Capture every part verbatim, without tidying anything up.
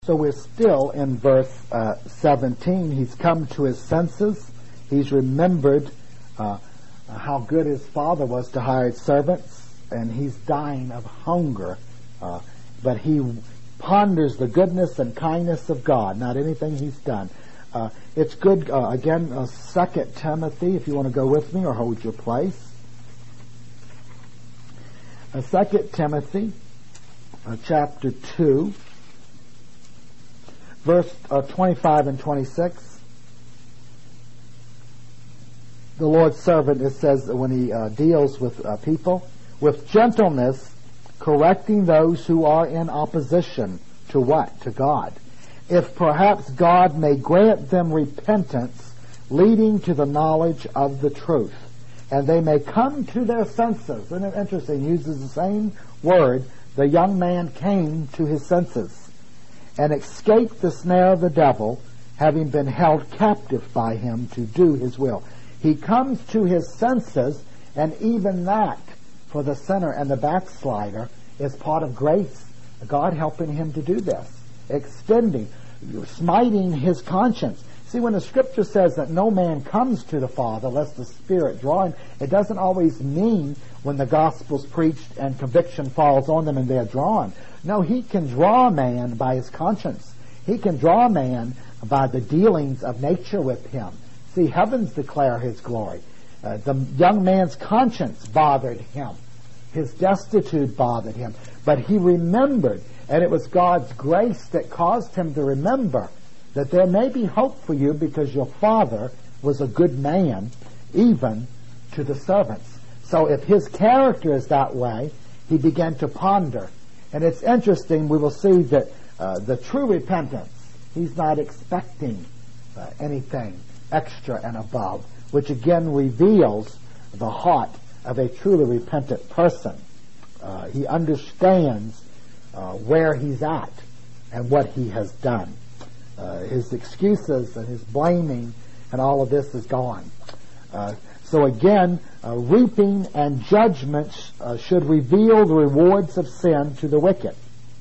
So we're still in verse uh, seventeen. He's come to his senses. He's remembered uh, how good his father was to hired servants, and he's dying of hunger. Uh, but he ponders the goodness and kindness of God, not anything he's done. Uh, it's good, uh, again, uh, Second Timothy, if you want to go with me or hold your place. Uh, Second Timothy, uh, chapter two, verse uh, twenty-five and twenty-six. The Lord's servant, it says, when he uh, deals with uh, people, with gentleness, correcting those who are in opposition to what? To God. If perhaps God may grant them repentance, leading to the knowledge of the truth, and they may come to their senses. Isn't it interesting? He uses the same word. The young man came to his senses and escaped the snare of the devil, having been held captive by him to do his will. He comes to his senses, and even that, for the sinner and the backslider, is part of grace. God helping him to do this, extending, smiting his conscience. See, when the Scripture says that no man comes to the Father lest the Spirit draw him, it doesn't always mean when the gospel's preached and conviction falls on them and they're drawn. No, he can draw a man by his conscience. He can draw a man by the dealings of nature with him. See, heavens declare his glory. Uh, the young man's conscience bothered him. His destitute bothered him. But he remembered, and it was God's grace that caused him to remember that there may be hope for you because your father was a good man, even to the servants. So if his character is that way, he began to ponder. And it's interesting, we will see that uh, the true repentance, he's not expecting uh, anything extra and above, which again reveals the heart of a truly repentant person. Uh, he understands uh, where he's at and what he has done. Uh, his excuses and his blaming and all of this is gone. Uh, so again, uh, reaping and judgment uh, should reveal the rewards of sin to the wicked.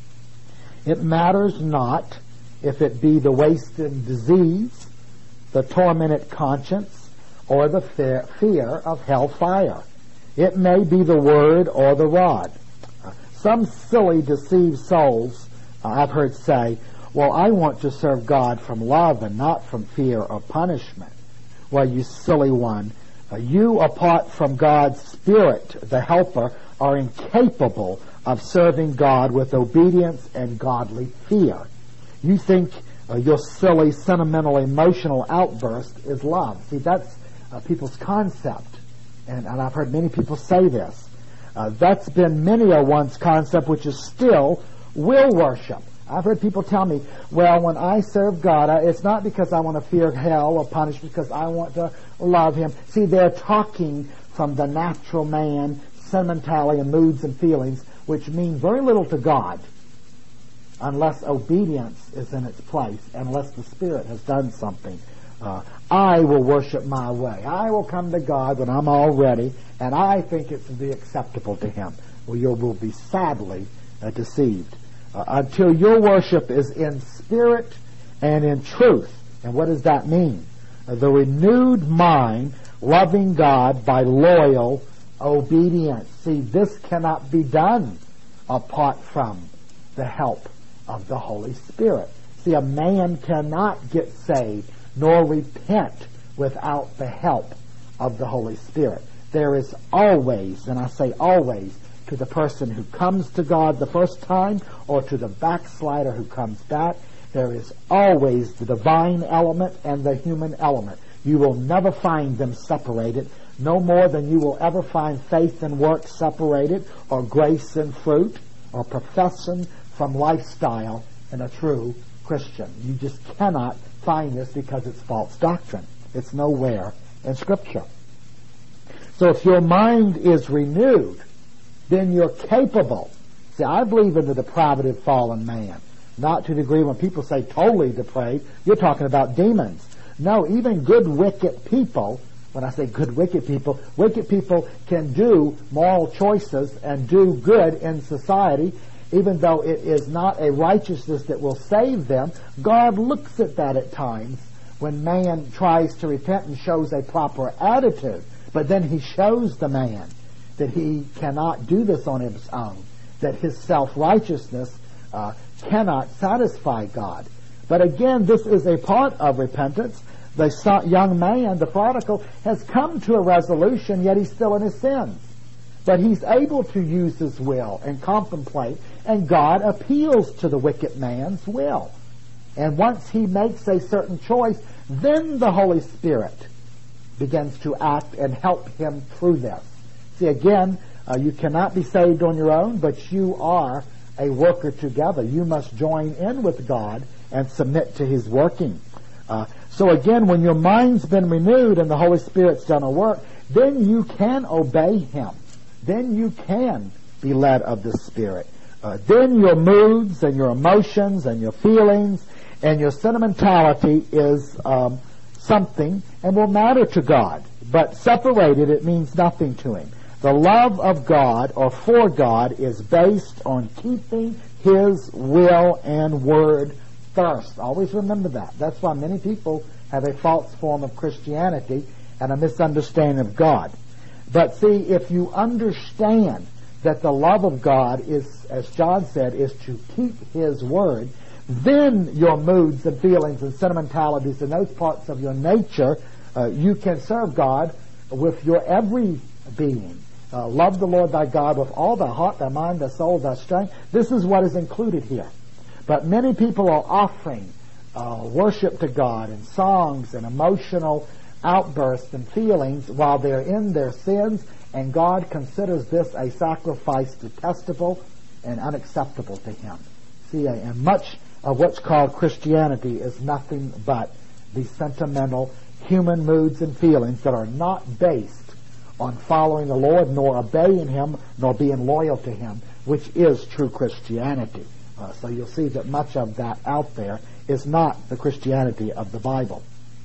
It matters not if it be the wasted disease, the tormented conscience, or the fear, fear of hellfire. It may be the word or the rod. Uh, some silly, deceived souls, uh, I've heard say, well, I want to serve God from love and not from fear or punishment. Well, you silly one, uh, you, apart from God's Spirit, the helper, are incapable of serving God with obedience and godly fear. You think uh, your silly, sentimental, emotional outburst is love. See, that's uh, people's concept. And, and I've heard many people say this. Uh, that's been many a one's concept, which is still will worship. I've heard people tell me, well, when I serve God, I, it's not because I want to fear hell or punishment, because I want to love Him. See, they're talking from the natural man, sentimentality and moods and feelings, which mean very little to God unless obedience is in its place, unless the Spirit has done something. Uh, I will worship my way. I will come to God when I'm all ready, and I think it's to be acceptable to Him. Well, you will be sadly uh, deceived. Uh, until your worship is in spirit and in truth. And what does that mean? Uh, the renewed mind loving God by loyal obedience. See, this cannot be done apart from the help of the Holy Spirit. See, a man cannot get saved nor repent without the help of the Holy Spirit. There is always, and I say always, to the person who comes to God the first time or to the backslider who comes back, there is always the divine element and the human element. You will never find them separated, no more than you will ever find faith and work separated, or grace and fruit, or profession from lifestyle in a true Christian. You just cannot find this because it's false doctrine. It's nowhere in Scripture. So if your mind is renewed, then you're capable. See, I believe in the depraved fallen man. Not to the degree when people say totally depraved, you're talking about demons. No, even good wicked people, when I say good wicked people, wicked people can do moral choices and do good in society, even though it is not a righteousness that will save them, God looks at that at times when man tries to repent and shows a proper attitude. But then he shows the man that he cannot do this on his own, that his self-righteousness uh, cannot satisfy God. But again, this is a part of repentance. The so- young man, the prodigal, has come to a resolution, yet he's still in his sins. But he's able to use his will and contemplate, and God appeals to the wicked man's will. And once he makes a certain choice, then the Holy Spirit begins to act and help him through this. See, again, uh, you cannot be saved on your own, but you are a worker together. You must join in with God and submit to his working. Uh, so again, when your mind's been renewed and the Holy Spirit's done a work, then you can obey him. Then you can be led of the Spirit. Uh, then your moods and your emotions and your feelings and your sentimentality is um, something and will matter to God. But separated, it means nothing to him. The love of God or for God is based on keeping his will and word first. Always remember that. That's why many people have a false form of Christianity and a misunderstanding of God. But see, if you understand that the love of God is, as John said, is to keep his word, then your moods and feelings and sentimentalities and those parts of your nature, uh, you can serve God with your every being. Uh, love the Lord thy God with all thy heart, thy mind, thy soul, thy strength. This is what is included here. But many people are offering uh, worship to God in songs and emotional outbursts and feelings while they're in their sins, and God considers this a sacrifice detestable and unacceptable to him. See, and much of what's called Christianity is nothing but the sentimental human moods and feelings that are not based on following the Lord, nor obeying him, nor being loyal to him, which is true Christianity. Uh, so you'll see that much of that out there is not the Christianity of the Bible.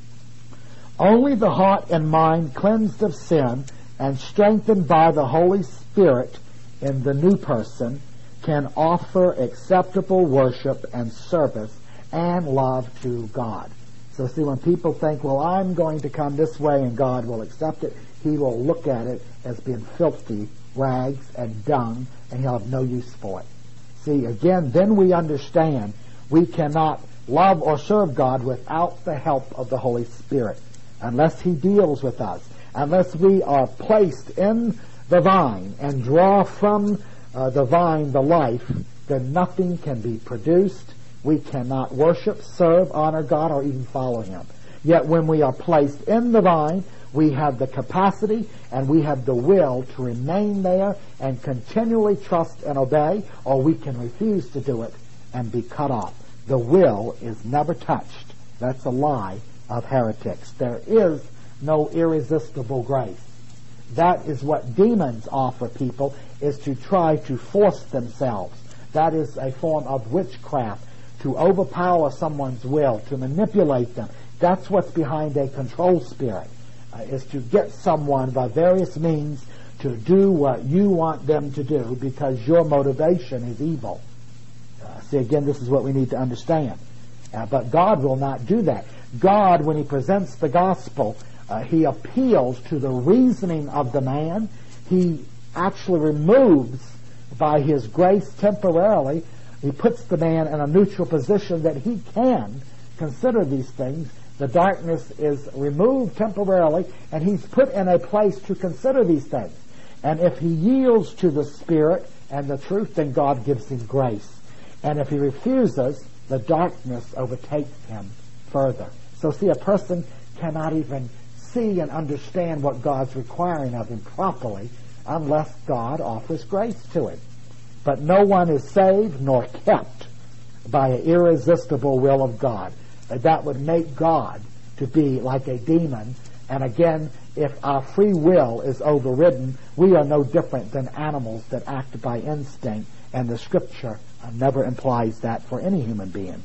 Only the heart and mind cleansed of sin and strengthened by the Holy Spirit in the new person can offer acceptable worship and service and love to God. So see, when people think, well, I'm going to come this way and God will accept it, he will look at it as being filthy rags and dung, and he'll have no use for it. See, again, then we understand we cannot love or serve God without the help of the Holy Spirit, unless he deals with us, unless we are placed in the vine and draw from uh, the vine the life, then nothing can be produced. We cannot worship, serve, honor God, or even follow him. Yet when we are placed in the vine, we have the capacity and we have the will to remain there and continually trust and obey, or we can refuse to do it and be cut off. The will is never touched. That's a lie of heretics. There is no irresistible grace. That is what demons offer people, is to try to force themselves. That is a form of witchcraft, to overpower someone's will, to manipulate them. That's what's behind a control spirit, uh, is to get someone by various means to do what you want them to do because your motivation is evil. Uh, see, again, this is what we need to understand. Uh, but God will not do that. God, when he presents the gospel, uh, he appeals to the reasoning of the man. He actually removes, by his grace temporarily, he puts the man in a neutral position that he can consider these things. The darkness is removed temporarily, and he's put in a place to consider these things. And if he yields to the Spirit and the truth, then God gives him grace. And if he refuses, the darkness overtakes him further. So see, a person cannot even see and understand what God's requiring of him properly unless God offers grace to him. But no one is saved nor kept by an irresistible will of God. That would make God to be like a demon. And again, if our free will is overridden, we are no different than animals that act by instinct. And the Scripture never implies that for any human being.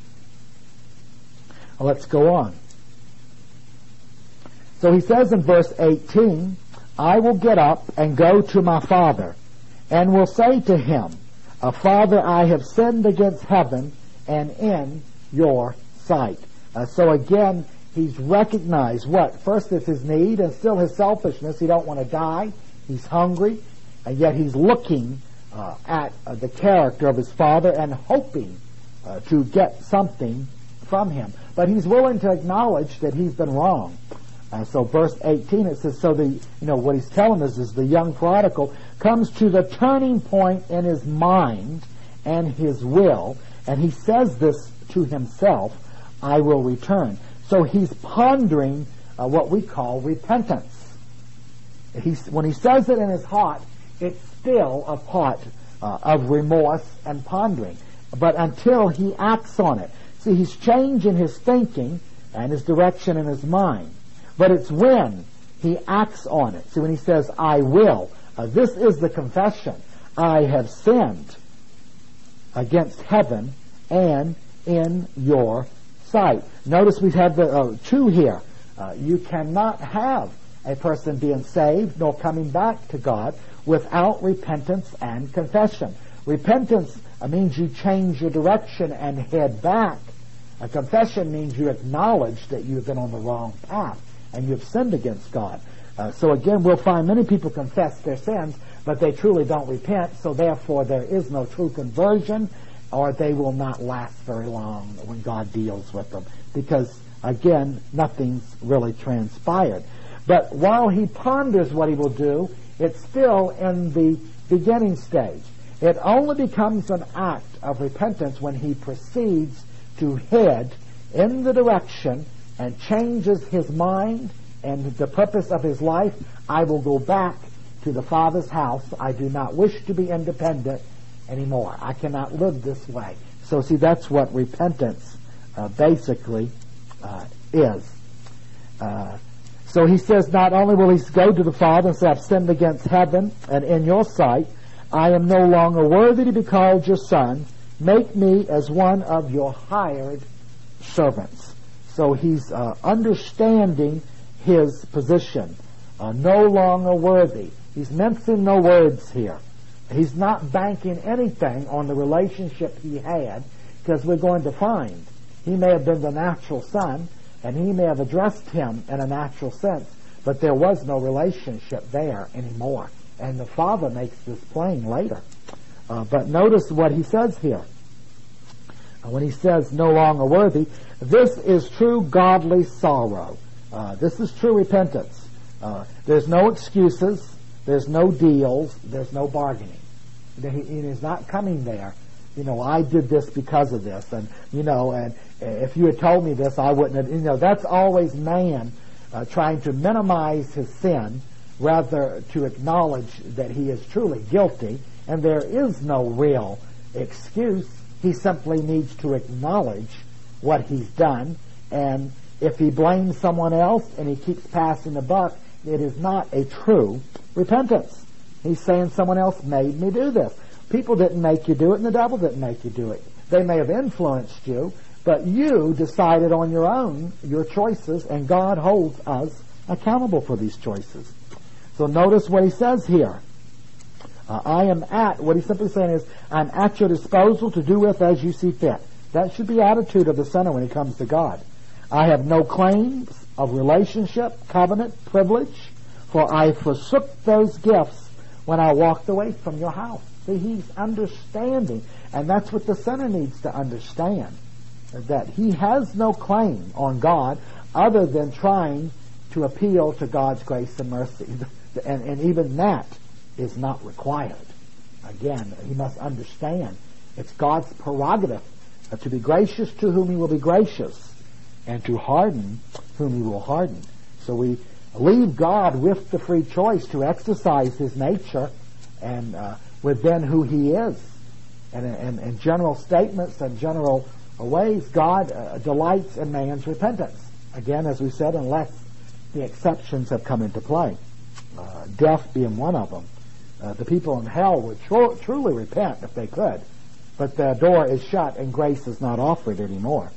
Well, let's go on. So he says in verse eighteen, I will get up and go to my father, and will say to him, Uh, Father, I have sinned against heaven and in your sight. Uh, so again, he's recognized what? First it's his need and still his selfishness. He don't want to die. He's hungry. And yet he's looking uh, at uh, the character of his Father and hoping uh, to get something from him. But he's willing to acknowledge that he's been wrong. Uh, so verse eighteen, it says, so the, you know, what he's telling us is the young prodigal comes to the turning point in his mind and his will, and he says this to himself, I will return. So he's pondering uh, what we call repentance. He's, when he says it in his heart, it's still a part uh, of remorse and pondering. But until he acts on it. See, he's changing his thinking and his direction in his mind. But it's when he acts on it. See, when he says, I will, uh, this is the confession. I have sinned against heaven and in your sight. Notice we have the uh, two here. Uh, you cannot have a person being saved nor coming back to God without repentance and confession. Repentance uh, means you change your direction and head back. A confession means you acknowledge that you've been on the wrong path and you've sinned against God. Uh, so again, we'll find many people confess their sins, but they truly don't repent, so therefore there is no true conversion, or they will not last very long when God deals with them, because, again, nothing's really transpired. But while he ponders what he will do, it's still in the beginning stage. It only becomes an act of repentance when he proceeds to head in the direction and changes his mind and the purpose of his life. I will go back to the Father's house. I do not wish to be independent anymore. I cannot live this way. So see, that's what repentance uh, basically uh, is. Uh, so he says not only will he go to the Father and say, I've sinned against heaven and in your sight, I am no longer worthy to be called your son. Make me as one of your hired servants. So he's uh, understanding his position. Uh, no longer worthy. He's mincing no words here. He's not banking anything on the relationship he had, because we're going to find he may have been the natural son, and he may have addressed him in a natural sense, but there was no relationship there anymore. And the Father makes this plain later. Uh, but notice what he says here. Uh, when he says no longer worthy, this is true godly sorrow. Uh, this is true repentance. Uh, there's no excuses. There's no deals. There's no bargaining. He, he is not coming there. You know, I did this because of this. And, you know, and if you had told me this, I wouldn't have. You know, that's always man uh, trying to minimize his sin rather to acknowledge that he is truly guilty. And there is no real excuse. He simply needs to acknowledge what he's done, and if he blames someone else and he keeps passing the buck, it is not a true repentance. He's saying someone else made me do this. People didn't make you do it, and the devil didn't make you do it. They may have influenced you, but you decided on your own your choices, and God holds us accountable for these choices. So notice what he says here. Uh, I am at, what he's simply saying is, I'm at your disposal to do with as you see fit. That should be the attitude of the sinner when he comes to God. I have no claims of relationship, covenant, privilege, for I forsook those gifts when I walked away from your house. See, he's understanding, and that's what the sinner needs to understand, that he has no claim on God other than trying to appeal to God's grace and mercy. And, and even that is not required. Again, he must understand it's God's prerogative uh, to be gracious to whom he will be gracious, and to harden whom he will harden. So we leave God with the free choice to exercise his nature and uh, within who he is. And in general statements and general ways, God uh, delights in man's repentance. Again, as we said, unless the exceptions have come into play. Uh, death being one of them. Uh, the people in hell would tr- truly repent if they could, but the door is shut and grace is not offered anymore.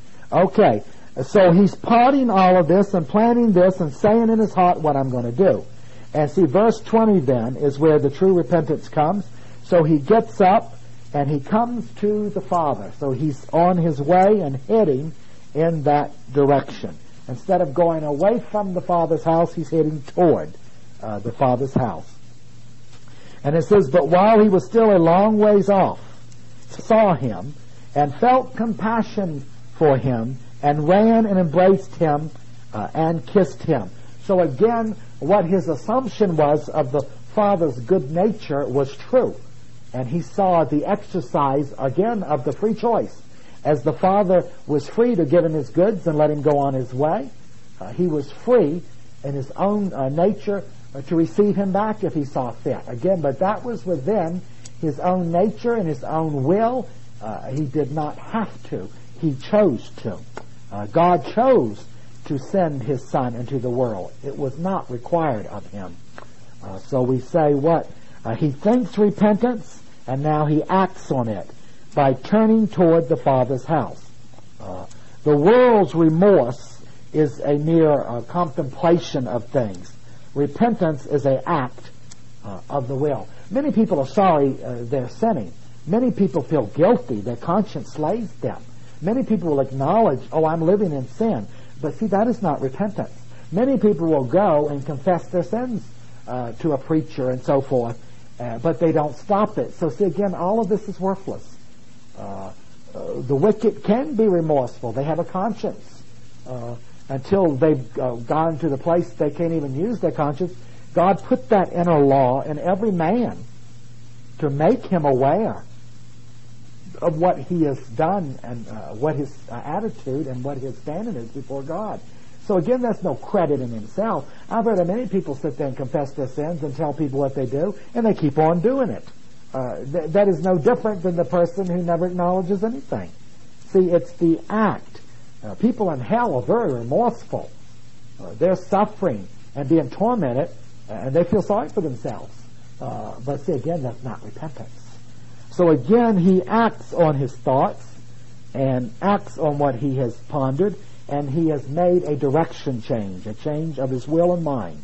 Okay, so he's plotting all of this and planning this and saying in his heart what I'm going to do. And see, verse twenty then is where the true repentance comes. So he gets up and he comes to the Father. So he's on his way and heading in that direction. Instead of going away from the Father's house, he's heading toward uh, the Father's house. And it says, but while he was still a long ways off, saw him, and felt compassion for him, and ran and embraced him, uh, and kissed him. So again, what his assumption was of the Father's good nature was true. And he saw the exercise, again, of the free choice. As the Father was free to give him his goods and let him go on his way, uh, he was free in his own uh, nature uh, to receive him back if he saw fit. Again, but that was within his own nature and his own will. Uh, he did not have to. He chose to. Uh, God chose to send his Son into the world. It was not required of him. Uh, so we say what? Uh, he thinks repentance, and now he acts on it by turning toward the Father's house. Uh, the world's remorse is a mere uh, contemplation of things. Repentance is an act uh, of the will. Many people are sorry uh, they're sinning. Many people feel guilty. Their conscience slays them. Many people will acknowledge, oh, I'm living in sin. But see, that is not repentance. Many people will go and confess their sins uh, to a preacher and so forth, uh, but they don't stop it. So see, again, all of this is worthless. Uh, uh, the wicked can be remorseful. They have a conscience. Uh, until they've uh, gone to the place they can't even use their conscience, God put that inner law in every man to make him aware of what he has done and uh, what his uh, attitude and what his standing is before God. So again, that's no credit in himself. I've heard of many people sit there and confess their sins and tell people what they do, and they keep on doing it. Uh, th- that is no different than the person who never acknowledges anything. See, it's the act. Uh, people in hell are very remorseful. Uh, they're suffering and being tormented, and they feel sorry for themselves. Uh, but see, again, that's not repentance. So again, he acts on his thoughts and acts on what he has pondered, and he has made a direction change, a change of his will and mind.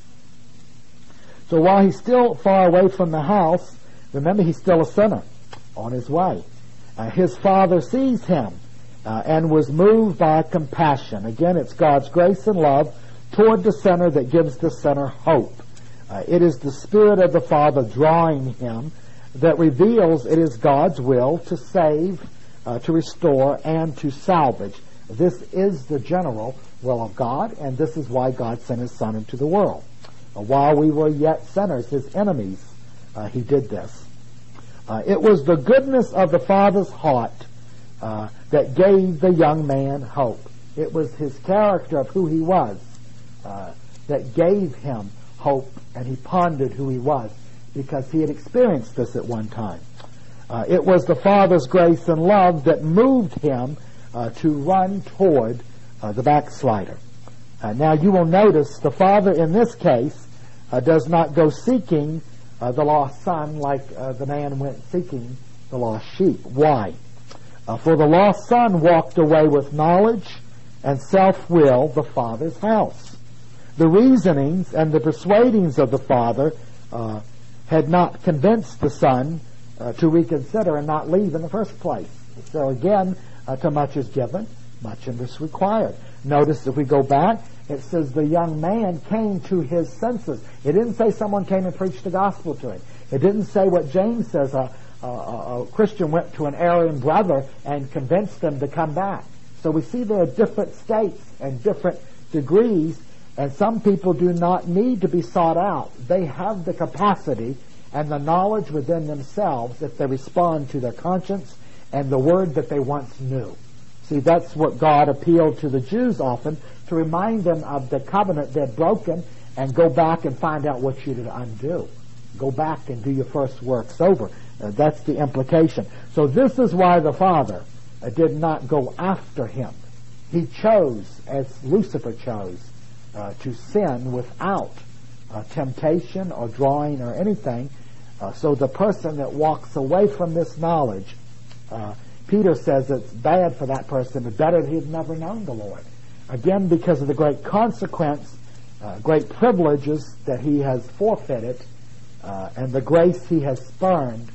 So while he's still far away from the house, remember, he's still a sinner on his way. Uh, his Father sees him uh, and was moved by compassion. Again, it's God's grace and love toward the sinner that gives the sinner hope. Uh, it is the Spirit of the Father drawing him that reveals it is God's will to save, uh, to restore, and to salvage. This is the general will of God, and this is why God sent his Son into the world. Uh, while we were yet sinners, his enemies, uh, he did this. Uh, it was the goodness of the Father's heart uh, that gave the young man hope. It was his character of who he was uh, that gave him hope, and he pondered who he was because he had experienced this at one time. Uh, it was the Father's grace and love that moved him uh, to run toward uh, the backslider. Uh, now you will notice the Father in this case uh, does not go seeking uh, the lost son like uh, the man went seeking the lost sheep. Why? Uh, for the lost son walked away with knowledge and self-will the Father's house. The reasonings and the persuadings of the Father uh, had not convinced the Son uh, to reconsider and not leave in the first place. So again, uh, to much is given, much is required. Notice if we go back, it says the young man came to his senses. It didn't say someone came and preached the gospel to him. It didn't say what James says, a, a, a Christian went to an Aryan brother and convinced them to come back. So we see there are different states and different degrees, and some people do not need to be sought out. They have the capacity and the knowledge within themselves if they respond to their conscience and the word that they once knew. See, that's what God appealed to the Jews often, to remind them of the covenant they'd broken and go back and find out what you did undo. Go back and do your first works over. Uh, that's the implication. So this is why the Father uh, did not go after him. He chose, as Lucifer chose, Uh, to sin without uh, temptation or drawing or anything. Uh, so the person that walks away from this knowledge, uh, Peter says it's bad for that person. It's better that he had never known the Lord. Again, because of the great consequence, uh, great privileges that he has forfeited, uh, and the grace he has spurned,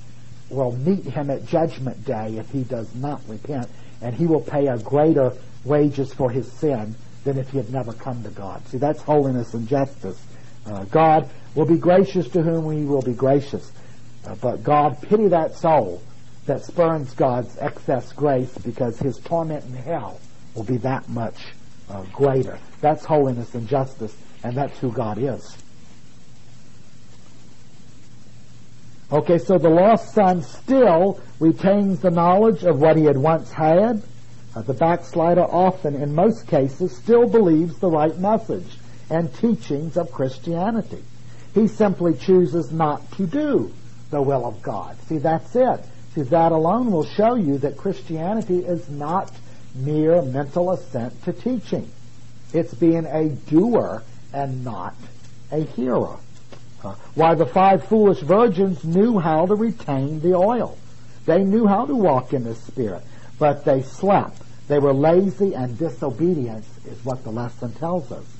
will meet him at Judgment Day if he does not repent, and he will pay a greater wages for his sin than if he had never come to God. See, that's holiness and justice. Uh, God will be gracious to whom he will be gracious. Uh, but God, pity that soul that spurns God's excess grace, because his torment in hell will be that much uh, greater. That's holiness and justice, and that's who God is. Okay, so the lost son still retains the knowledge of what he had once had. Uh, the backslider often, in most cases, still believes the right message and teachings of Christianity. He simply chooses not to do the will of God. See, that's it. See, that alone will show you that Christianity is not mere mental assent to teaching. It's being a doer and not a hearer. Uh, why, the five foolish virgins knew how to retain the oil. They knew how to walk in the Spirit, but they slept. They were lazy, and disobedience is what the lesson tells us.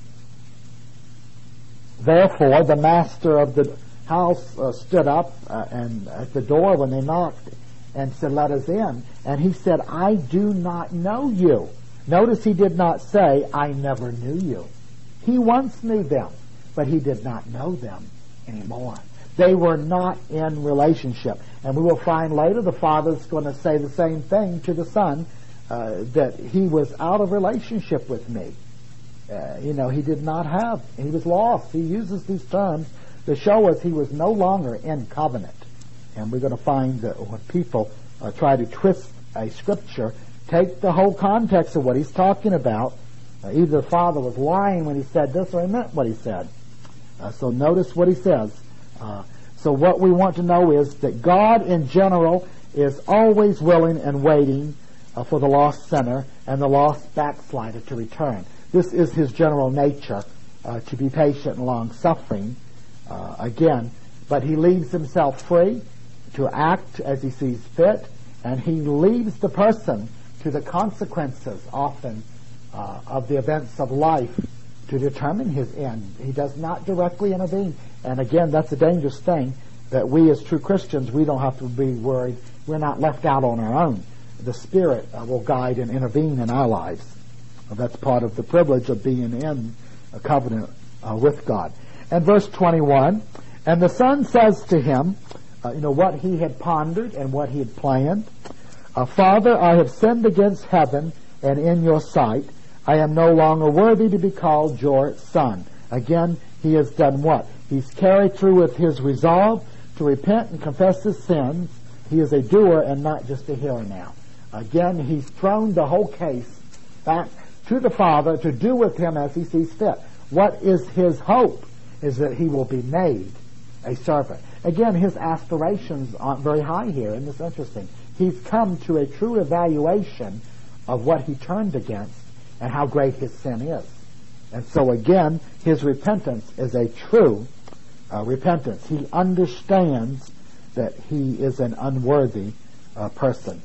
Therefore, the master of the house uh, stood up uh, and at the door when they knocked and said, "Let us in." And he said, "I do not know you." Notice he did not say, "I never knew you." He once knew them, but he did not know them anymore. They were not in relationship. And we will find later the Father's going to say the same thing to the Son, uh, that he was out of relationship with me. Uh, you know, he did not have, he was lost. He uses these terms to show us he was no longer in covenant. And we're going to find that when people uh, try to twist a scripture, take the whole context of what he's talking about. Uh, either the Father was lying when he said this, or he meant what he said. Uh, so notice what he says. Uh, so what we want to know is that God in general is always willing and waiting uh, for the lost sinner and the lost backslider to return. This is his general nature, uh, to be patient and long-suffering, uh, again. But he leaves himself free to act as he sees fit, and he leaves the person to the consequences, often, uh, of the events of life to determine his end. He does not directly intervene. And again, that's a dangerous thing, that we as true Christians, we don't have to be worried. We're not left out on our own. The Spirit uh, will guide and intervene in our lives. Uh, that's part of the privilege of being in a covenant uh, with God. And verse twenty-one, and the Son says to him, uh, you know, what he had pondered and what he had planned. Uh, Father, I have sinned against heaven and in your sight. I am no longer worthy to be called your son. Again, he has done what? He's carried through with his resolve to repent and confess his sins. He is a doer and not just a hearer now. Again, he's thrown the whole case back to the Father to do with him as he sees fit. What is his hope? Is that he will be made a servant. Again, his aspirations aren't very high here, and it's interesting. He's come to a true evaluation of what he turned against and how great his sin is. And so again, his repentance is a true uh, repentance. He understands that he is an unworthy uh, person.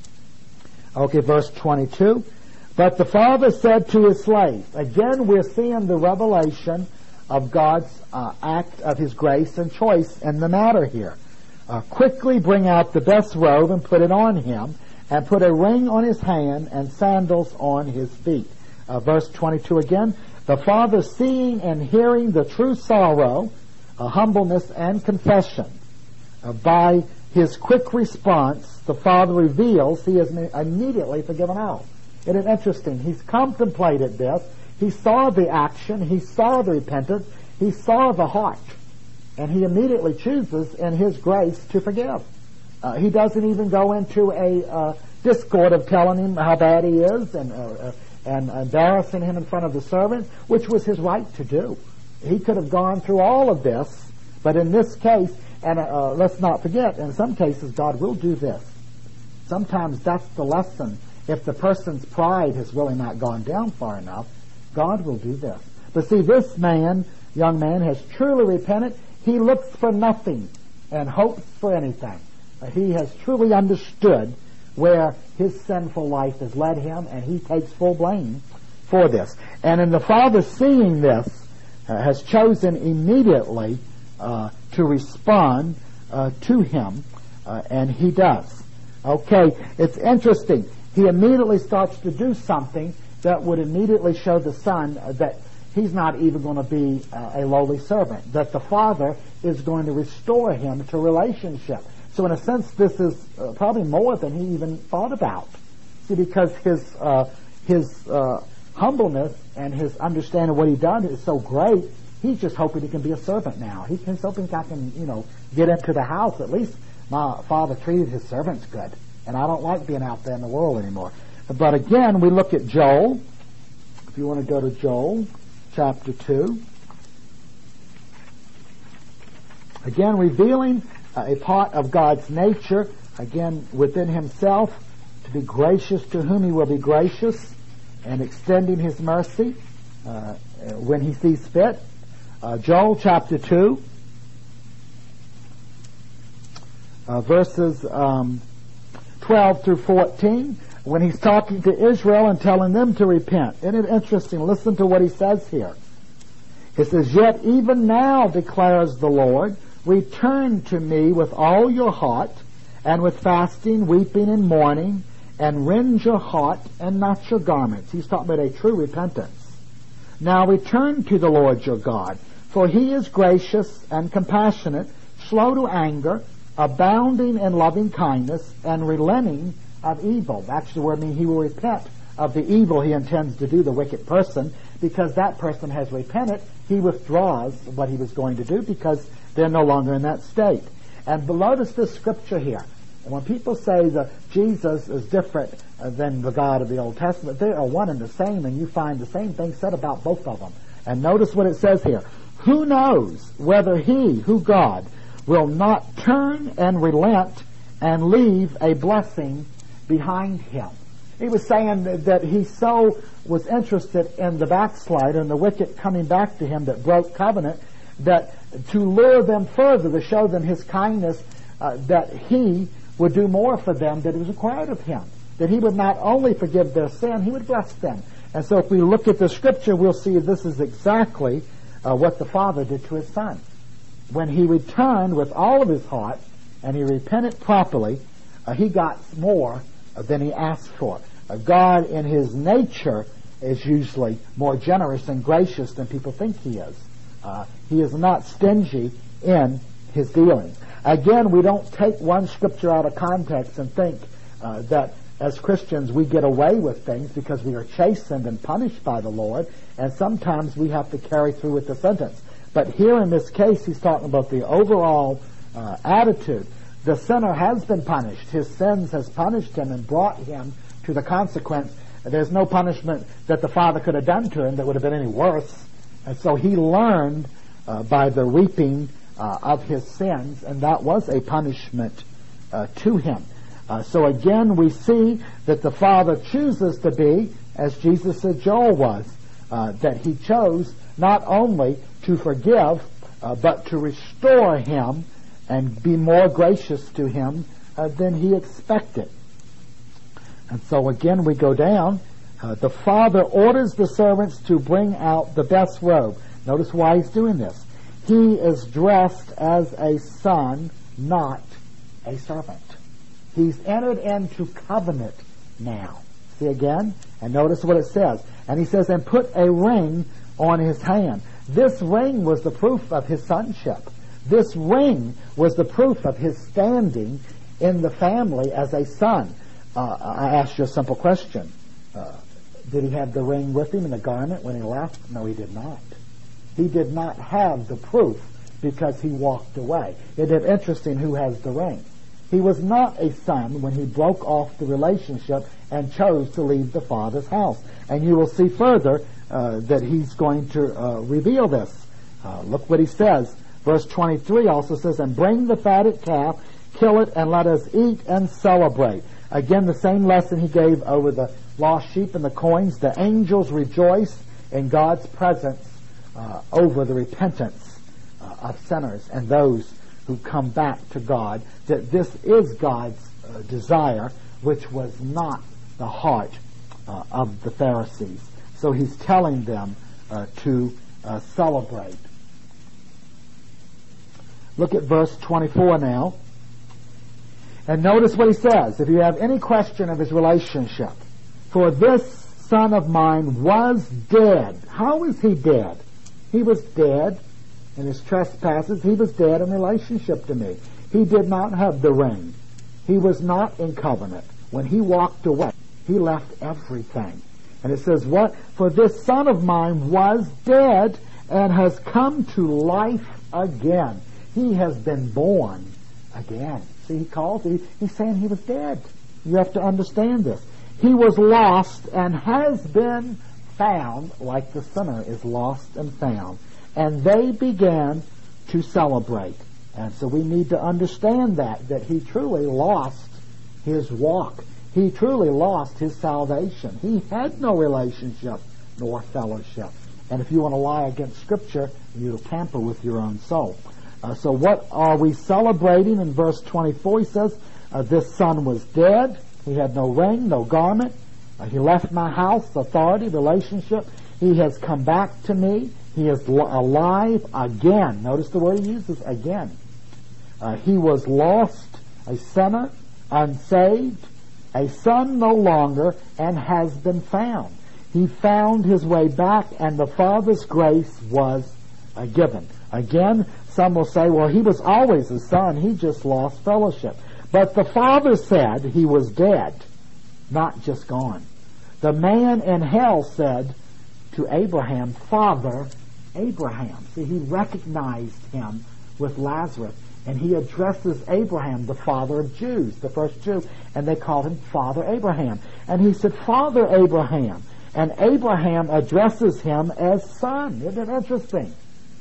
Okay, verse twenty-two. But the Father said to his slave, again we're seeing the revelation of God's uh, act of his grace and choice in the matter here. Uh, quickly bring out the best robe and put it on him, and put a ring on his hand and sandals on his feet. Uh, verse twenty-two again. The Father, seeing and hearing the true sorrow, uh, humbleness, and confession, uh, by his quick response, the Father reveals he is immediately forgiven all. It is interesting. He's contemplated this. He saw the action. He saw the repentance. He saw the heart. And he immediately chooses in his grace to forgive. Uh, he doesn't even go into a uh, discord of telling him how bad he is and uh, uh, and embarrassing him in front of the servant, which was his right to do. He could have gone through all of this, but in this case, and uh, let's not forget, in some cases, God will do this. Sometimes that's the lesson. If the person's pride has really not gone down far enough, God will do this. But see, this man, young man, has truly repented. He looks for nothing and hopes for anything. Uh, he has truly understood where his sinful life has led him, and he takes full blame for this. And in the Father seeing this, uh, has chosen immediately uh, to respond uh, to him Uh, and he does. Okay, it's interesting. He immediately starts to do something that would immediately show the son that he's not even going to be uh, a lowly servant, that the father is going to restore him to relationship. So in a sense, this is uh, probably more than he even thought about. See, because his uh, his uh, humbleness and his understanding of what he's done is so great, he's just hoping he can be a servant now. He, he's hoping I can, you know, get into the house. At least my father treated his servants good, and I don't like being out there in the world anymore. But again, we look at Joel. If you want to go to Joel chapter two. Again, revealing uh, a part of God's nature, again, within himself, to be gracious to whom he will be gracious, and extending his mercy uh, when he sees fit. Uh, Joel chapter two, uh, verses um, twelve through fourteen, when he's talking to Israel and telling them to repent. Isn't it interesting? Listen to what he says here. He says, "Yet even now, declares the Lord, return to me with all your heart, and with fasting, weeping, and mourning, and rend your heart and not your garments." He's talking about a true repentance. "Now return to the Lord your God, for he is gracious and compassionate, slow to anger, abounding in loving kindness, and relenting of evil." Actually, the word means he will repent of the evil he intends to do, the wicked person. Because that person has repented, he withdraws what he was going to do because they're no longer in that state. And notice this scripture here. When people say that Jesus is different uh, than the God of the Old Testament, they are one and the same, and you find the same thing said about both of them. And notice what it says here. "Who knows whether he, who God, will not turn and relent and leave a blessing behind him?" He was saying that he so was interested in the backslider and the wicked coming back to him that broke covenant, that to lure them further, to show them his kindness, uh, that he would do more for them than was required of him. That he would not only forgive their sin, he would bless them. And so if we look at the scripture, we'll see this is exactly uh, what the Father did to his Son. When he returned with all of his heart, and he repented properly, uh, he got more uh, than he asked for. Uh, God in his nature is usually more generous and gracious than people think he is. Uh, he is not stingy in his dealings. Again, we don't take one scripture out of context and think uh, that as Christians we get away with things because we are chastened and punished by the Lord, and sometimes we have to carry through with the sentence. But here in this case, he's talking about the overall uh, attitude. The sinner has been punished. His sins has punished him and brought him to the consequence. There's no punishment that the Father could have done to him that would have been any worse. And so he learned uh, by the reaping uh, of his sins, and that was a punishment uh, to him. Uh, so again, we see that the Father chooses to be, as Jesus said Joel was, uh, that he chose not only to forgive, uh, but to restore him and be more gracious to him uh, than he expected. And so again, we go down. Uh, the Father orders the servants to bring out the best robe. Notice why he's doing this. He is dressed as a son, not a servant. He's entered into covenant now. See again? And notice what it says. And he says, and put a ring on his hand. This ring was the proof of his sonship. This ring was the proof of his standing in the family as a son. Uh, I asked you a simple question. Uh, did he have the ring with him in the garment when he left? No, he did not. He did not have the proof because he walked away. It is interesting who has the ring. He was not a son when he broke off the relationship and chose to leave the Father's house. And you will see further uh, that he's going to uh, reveal this. Uh, look what he says. Verse twenty-three also says, and bring the fatted calf, kill it, and let us eat and celebrate. Again, the same lesson he gave over the lost sheep and the coins. The angels rejoice in God's presence uh, over the repentance uh, of sinners and those who come back to God, that this is God's uh, desire, which was not the heart uh, of the Pharisees. So he's telling them uh, to uh, celebrate. Look at verse twenty-four now. And notice what he says, if you have any question of his relationship. For this son of mine was dead. How was he dead? He was dead in his trespasses. He was dead in relationship to me. He did not have the ring. He was not in covenant. When he walked away, he left everything. And it says, what? For this son of mine was dead and has come to life again. He has been born again. See, he calls, he, he's saying he was dead. You have to understand this. He was lost and has been found, like the sinner is lost and found. And they began to celebrate. And so we need to understand that, that he truly lost his walk. He truly lost his salvation. He had no relationship nor fellowship. And if you want to lie against Scripture, you'll tamper with your own soul. Uh, so what are we celebrating? In verse twenty-four, he says, uh, this son was dead. He had no ring, no garment. Uh, he left my house, authority, relationship. He has come back to me. He is l- alive again. Notice the word he uses, again. Uh, he was lost, a sinner, unsaved, a son no longer, and has been found. He found his way back, and the Father's grace was uh, given. Again, some will say, well, he was always a son. He just lost fellowship. But the Father said he was dead, not just gone. The man in hell said to Abraham, Father Abraham. See, he recognized him with Lazarus. And he addresses Abraham, the father of Jews, the first Jew, and they called him Father Abraham. And he said, Father Abraham. And Abraham addresses him as son. Isn't it interesting?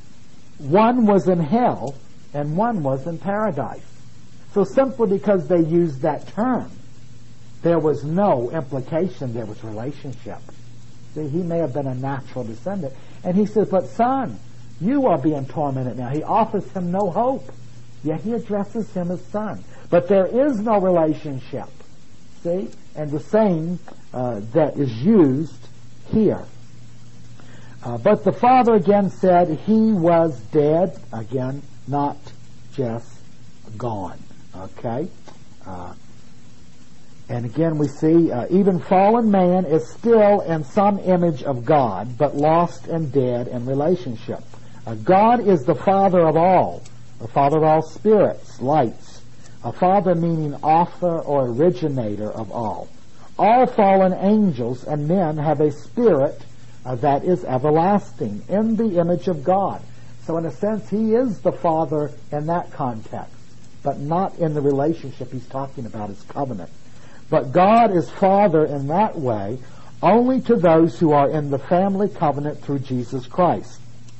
One was in hell, and one was in paradise. So simply because they used that term, there was no implication, there was relationship. See, he may have been a natural descendant. And he says, but son, you are being tormented now. He offers him no hope. Yet he addresses him as son. But there is no relationship. See? And the same uh, that is used here. Uh, but the Father again said he was dead. Again, not just gone. Okay? Uh, and again we see uh, even fallen man is still in some image of God, but lost and dead in relationship. Uh, God is the Father of all. The Father of all spirits, lights. A Father meaning author or originator of all. All fallen angels and men have a spirit uh, that is everlasting in the image of God. So in a sense, he is the Father in that context, but not in the relationship he's talking about as covenant. But God is Father in that way only to those who are in the family covenant through Jesus Christ.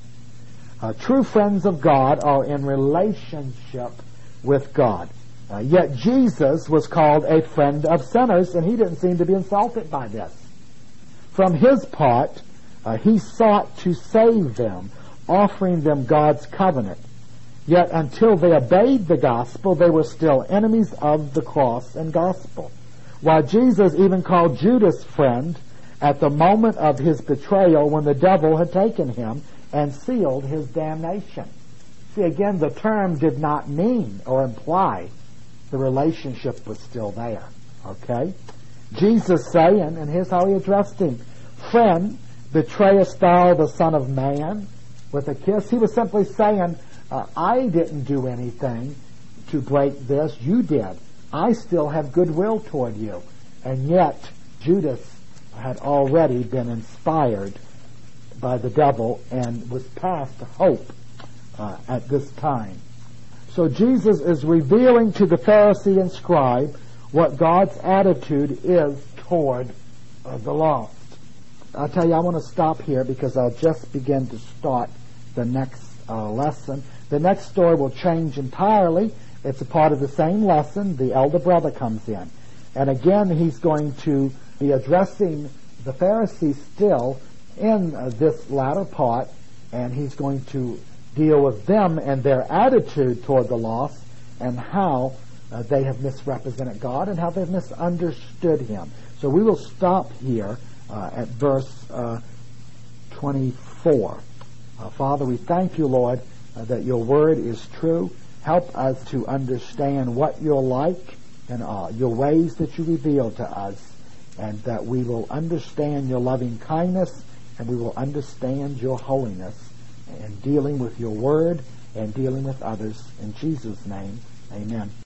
Uh, true friends of God are in relationship with God. Uh, yet Jesus was called a friend of sinners, and he didn't seem to be insulted by this. From his part, uh, he sought to save them, offering them God's covenant. Yet until they obeyed the gospel, they were still enemies of the cross and gospel. While Jesus even called Judas friend at the moment of his betrayal when the devil had taken him and sealed his damnation. See, again, the term did not mean or imply the relationship was still there. Okay? Jesus saying, and here's how he addressed him, friend, betrayest thou the Son of Man with a kiss? He was simply saying, uh, I didn't do anything to break this. You did. I still have goodwill toward you. And yet, Judas had already been inspired by the devil and was past hope uh, at this time. So Jesus is revealing to the Pharisee and scribe what God's attitude is toward uh, the lost. I'll tell you, I want to stop here because I'll just begin to start the next uh, lesson. The next story will change entirely. It's a part of the same lesson. The elder brother comes in. And again, he's going to be addressing the Pharisees still in uh, this latter part, and he's going to deal with them and their attitude toward the lost and how uh, they have misrepresented God and how they've misunderstood him. So we will stop here uh, at verse uh, twenty-four. Uh, Father, we thank you, Lord, uh, that your word is true. Help us to understand what you're like and uh, your ways that you reveal to us, and that we will understand your loving kindness, and we will understand your holiness in dealing with your word and dealing with others. In Jesus' name, amen.